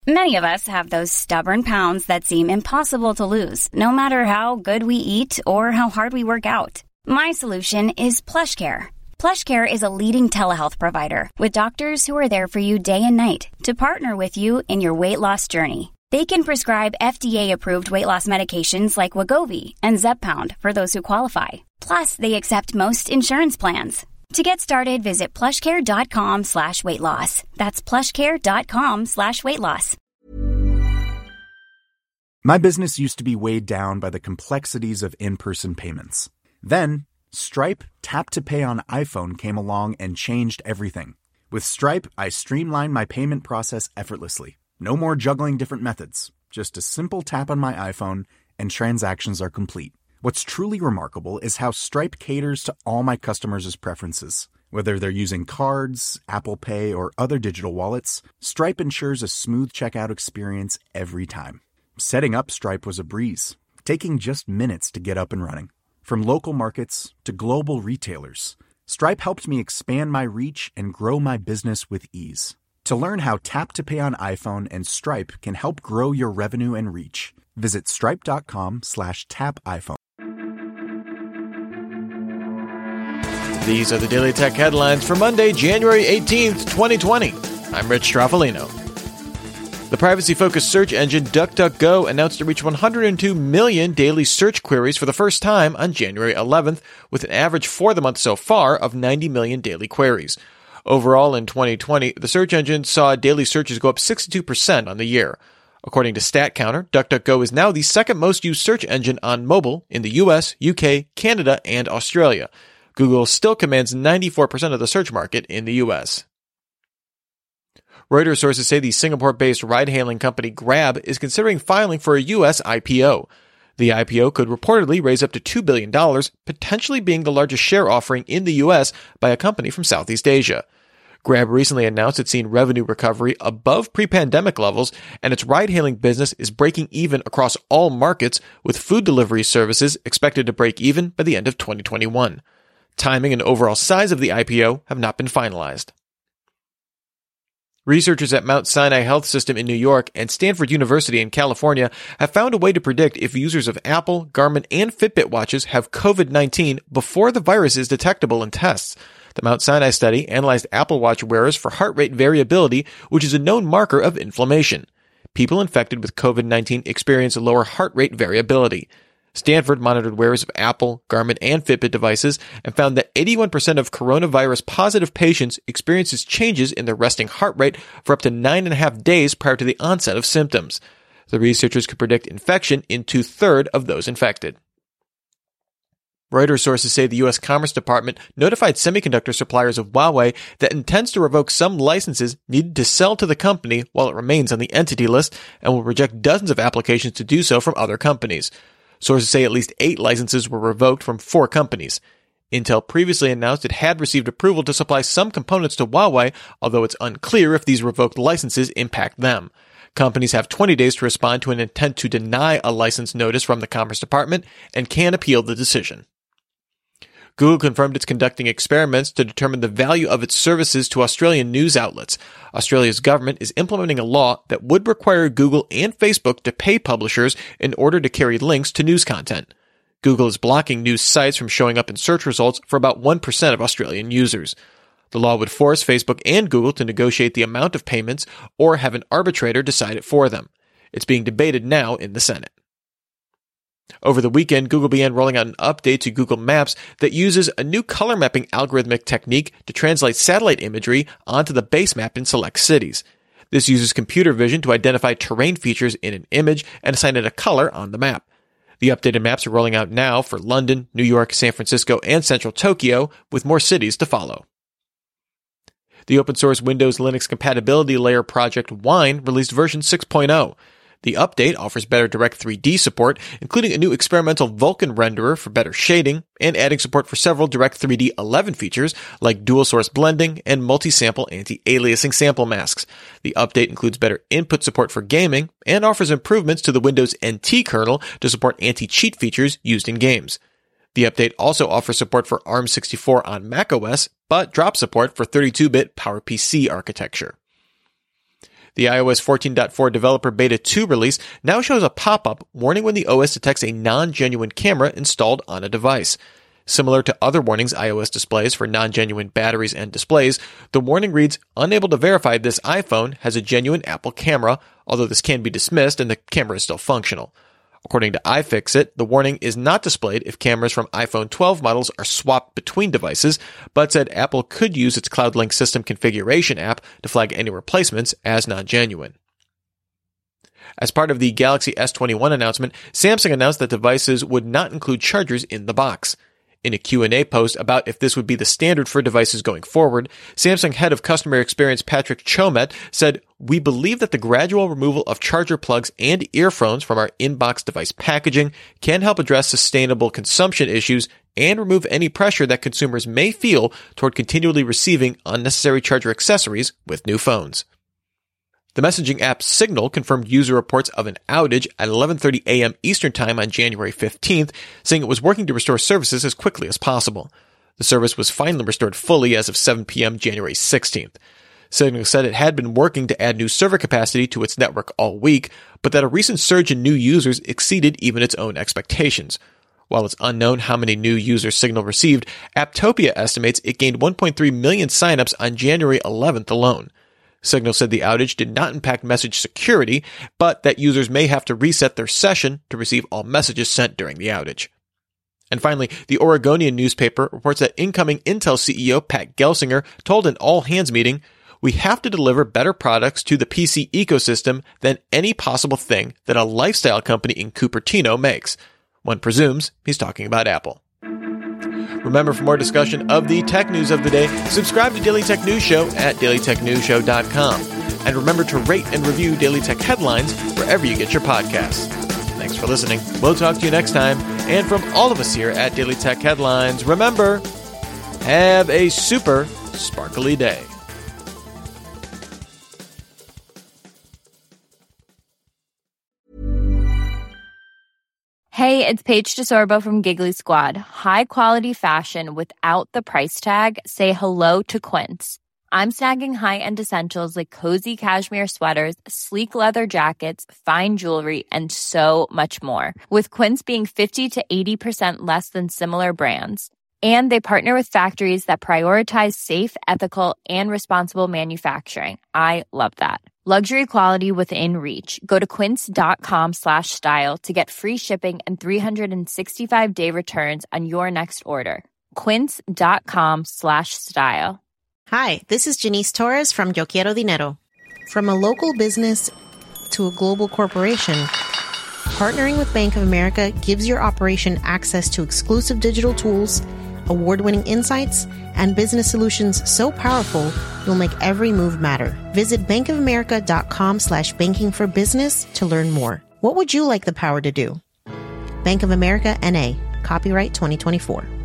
Many of us have those stubborn pounds that seem impossible to lose, no matter how good we eat or how hard we work out. My solution is PlushCare. PlushCare is a leading telehealth provider with doctors who are there for you day and night to partner with you in your weight loss journey. They can prescribe FDA-approved weight loss medications like Wegovy and Zepbound for those who qualify. Plus, they accept most insurance plans. To get started, visit plushcare.com/weightloss. That's plushcare.com/weightloss. My business used to be weighed down by the complexities of in-person payments. Then, Stripe Tap to Pay on iPhone came along and changed everything. With Stripe, I streamlined my payment process effortlessly. No more juggling different methods. Just a simple tap on my iPhone and transactions are complete. What's truly remarkable is how Stripe caters to all my customers' preferences. Whether they're using cards, Apple Pay, or other digital wallets, Stripe ensures a smooth checkout experience every time. Setting up Stripe was a breeze, taking just minutes to get up and running. From local markets to global retailers, Stripe helped me expand my reach and grow my business with ease. To learn how Tap to Pay on iPhone and Stripe can help grow your revenue and reach, visit stripe.com/tapiphone. These are the Daily Tech headlines for Monday, January 18th, 2020. I'm Rich Straffolino. The privacy-focused search engine DuckDuckGo announced to reach 102 million daily search queries for the first time on January 11th, with an average for the month so far of 90 million daily queries. Overall, in 2020, the search engine saw daily searches go up 62% on the year. According to StatCounter, DuckDuckGo is now the second most used search engine on mobile in the US, UK, Canada, and Australia. Google still commands 94% of the search market in the US. Reuters sources say the Singapore-based ride-hailing company Grab is considering filing for a US IPO. The IPO could reportedly raise up to $2 billion, potentially being the largest share offering in the US by a company from Southeast Asia. Grab recently announced it's seen revenue recovery above pre-pandemic levels, and its ride-hailing business is breaking even across all markets, with food delivery services expected to break even by the end of 2021. Timing and overall size of the IPO have not been finalized. Researchers at Mount Sinai Health System in New York and Stanford University in California have found a way to predict if users of Apple, Garmin, and Fitbit watches have COVID-19 before the virus is detectable in tests. The Mount Sinai study analyzed Apple Watch wearers for heart rate variability, which is a known marker of inflammation. People infected with COVID-19 experience lower heart rate variability. Stanford monitored wearers of Apple, Garmin, and Fitbit devices and found that 81% of coronavirus-positive patients experiences changes in their resting heart rate for up to 9.5 days prior to the onset of symptoms. The researchers could predict infection in 2/3 of those infected. Reuters sources say the U.S. Commerce Department notified semiconductor suppliers of Huawei that intends to revoke some licenses needed to sell to the company while it remains on the entity list and will reject dozens of applications to do so from other companies. Sources say at least 8 licenses were revoked from 4 companies. Intel previously announced it had received approval to supply some components to Huawei, although it's unclear if these revoked licenses impact them. Companies have 20 days to respond to an intent to deny a license notice from the Commerce Department and can appeal the decision. Google confirmed it's conducting experiments to determine the value of its services to Australian news outlets. Australia's government is implementing a law that would require Google and Facebook to pay publishers in order to carry links to news content. Google is blocking news sites from showing up in search results for about 1% of Australian users. The law would force Facebook and Google to negotiate the amount of payments or have an arbitrator decide it for them. It's being debated now in the Senate. Over the weekend, Google began rolling out an update to Google Maps that uses a new color mapping algorithmic technique to translate satellite imagery onto the base map in select cities. This uses computer vision to identify terrain features in an image and assign it a color on the map. The updated maps are rolling out now for London, New York, San Francisco, and central Tokyo, with more cities to follow. The open-source Windows Linux compatibility layer project Wine released version 6.0. The update offers better Direct3D support, including a new experimental Vulkan renderer for better shading, and adding support for several Direct3D 11 features like dual-source blending and multi-sample anti-aliasing sample masks. The update includes better input support for gaming, and offers improvements to the Windows NT kernel to support anti-cheat features used in games. The update also offers support for ARM64 on macOS, but drops support for 32-bit PowerPC architecture. The iOS 14.4 Developer Beta 2 release now shows a pop-up warning when the OS detects a non-genuine camera installed on a device. Similar to other warnings iOS displays for non-genuine batteries and displays, the warning reads, "Unable to verify this iPhone has a genuine Apple camera, although this can be dismissed and the camera is still functional." According to iFixit, the warning is not displayed if cameras from iPhone 12 models are swapped between devices, but said Apple could use its CloudLink system configuration app to flag any replacements as non-genuine. As part of the Galaxy S21 announcement, Samsung announced that devices would not include chargers in the box. In a Q&A post about if this would be the standard for devices going forward, Samsung head of customer experience Patrick Chomet said, "We believe that the gradual removal of charger plugs and earphones from our in-box device packaging can help address sustainable consumption issues and remove any pressure that consumers may feel toward continually receiving unnecessary charger accessories with new phones." The messaging app Signal confirmed user reports of an outage at 11:30 a.m. Eastern Time on January 15th, saying it was working to restore services as quickly as possible. The service was finally restored fully as of 7 p.m. January 16th. Signal said it had been working to add new server capacity to its network all week, but that a recent surge in new users exceeded even its own expectations. While it's unknown how many new users Signal received, Apptopia estimates it gained 1.3 million signups on January 11th alone. Signal said the outage did not impact message security, but that users may have to reset their session to receive all messages sent during the outage. And finally, the Oregonian newspaper reports that incoming Intel CEO Pat Gelsinger told an all-hands meeting, "We have to deliver better products to the PC ecosystem than any possible thing that a lifestyle company in Cupertino makes." One presumes he's talking about Apple. Remember, for more discussion of the tech news of the day, subscribe to Daily Tech News Show at dailytechnewsshow.com. And remember to rate and review Daily Tech Headlines wherever you get your podcasts. Thanks for listening. We'll talk to you next time. And from all of us here at Daily Tech Headlines, remember, have a super sparkly day. Hey, it's Paige DeSorbo from Giggly Squad. High quality fashion without the price tag. Say hello to Quince. I'm snagging high-end essentials like cozy cashmere sweaters, sleek leather jackets, fine jewelry, and so much more. With Quince being 50 to 80% less than similar brands. And they partner with factories that prioritize safe, ethical, and responsible manufacturing. I love that. Luxury quality within reach. Go to quince.com/style to get free shipping and 365-day returns on your next order. Quince.com/style. Hi, this is Janice Torres from Yo Quiero Dinero. From a local business to a global corporation, partnering with Bank of America gives your operation access to exclusive digital tools, award-winning insights, and business solutions so powerful, you'll make every move matter. Visit bankofamerica.com/banking for business to learn more. What would you like the power to do? Bank of America, N.A., copyright 2024.